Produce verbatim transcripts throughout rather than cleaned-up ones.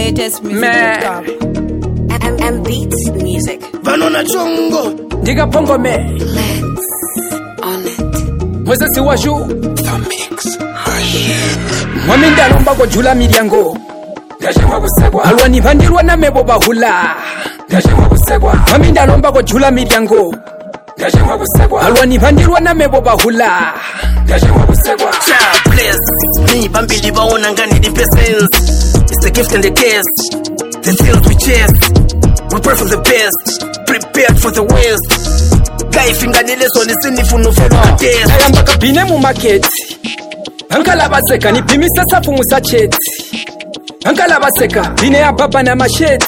latest music dot com. M M Beats Music. Vanona chongo Diga pongo me Let's on it. Mwezesi washu The mix. Mwami ndalomba kwa jula miryango Ndashemwa kusegwa Alwani vandirwa na mebo bahula Ndashemwa kusegwa Mwami ndalomba kwa jula miryango Ndashemwa kusegwa Alwani vandirwa na mebo bahula Ndashemwa kusegwa Child bless me bambili baona ngani the persons. It's the gift and the case. The things we chase. We pray for the best. Prepared for the worst. Guy finganile so nisini funo felo test. Ayamba kabine mu market Ankala baseka ni pimisa safu musacheti Ankala baseka bine ya baba na masheti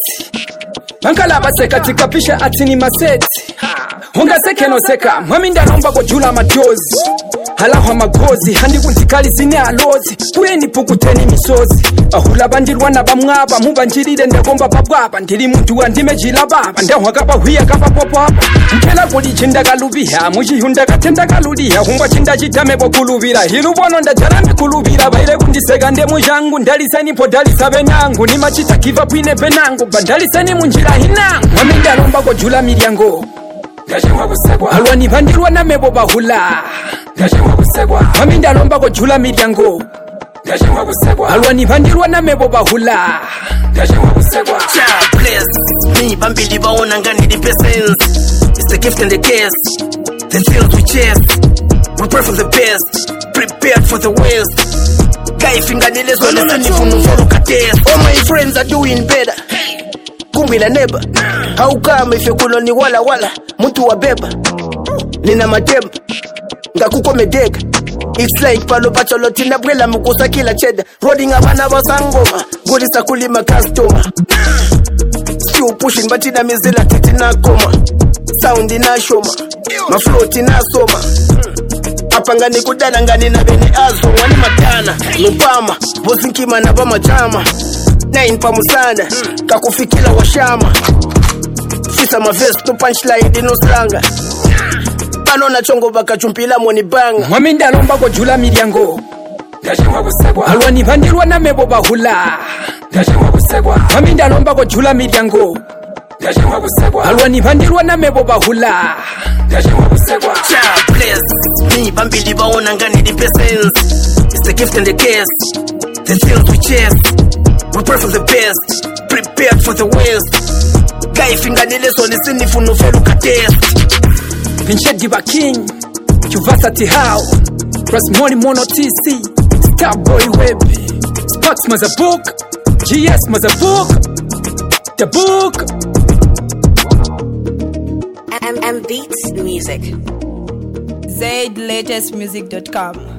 Ankala baseka tikapisha atini maseti Honga seke no seka Mwami ndalomba kwa jula machozi Halaho magozi handi kuntikali zine alozi Kuye nipukuteni misozi Ahula bandirwa na bamwaba Mubanjiride ndagomba babwaba Ndiri muntu wandime jila baba Ndahwa kapa huya kapa popo hapa Mkela kuli chinda kalubiha Muji hunda katenda kaludiha Humba chinda jitame bo kulubira Hilu bono ndajarame kulubira Baile kundisega nde mujangu Ndaliseni po dalisabe nangu Nima chita kiva pwine penangu Bandaliseni munjira hinangu Mwami ndalomba kwa jula miryango Ndashemwa kusegwa Alwani vandirwa na mebo bahula Ndashemwa kusegwa Mwami ndalomba kwa jula miryango Ndashemwa kusegwa Alwani vandirwa na mebo bahula Ndashemwa kusegwa Child bless me bambili baona ngani the persons. It's the gift and the case. The things we chase. We pray for the best. Prepared for the worst. Guy finganile so nisini funo felo test. All my friends are doing better. Kumbi la neba haukama ifekulo ni wala wala mtu wa beba nina matema ngakuko medeka. It's like palo pacholo tina bwela mukusa kila cheda. Roading abana basangoma gulisa kulima customer. Still pushing but ina mizela titi na koma. Sound ina shoma ma float ina soma. Apangani kudala ngani na beni azo wani matana lupama bozinkima na bama chama nine pamusana mm. Kakufikila washama fisa mavest to punchline dino sanga Banona chongo baka chumpila moni banga. Mwami ndalomba kwa jula miryango Ndashemwa kusegwa Alwani vandirwa na mebo bahula Ndashemwa kusegwa Mwami ndalomba kwa jula miryango Ndashemwa kusegwa Alwani vandirwa na mebo bahula Ndashemwa kusegwa Child bless me bambili baona ngani the persons. It's the gift and the case. The things we chase. We pray for the best. Prepared for the worst. Guy finganile so nisini funo felo test. Pinshe diba king Juvasati how Press money mono T C Starboy web Sparks maza book G S maza book The book M M Beats Music. Z latest music dot com.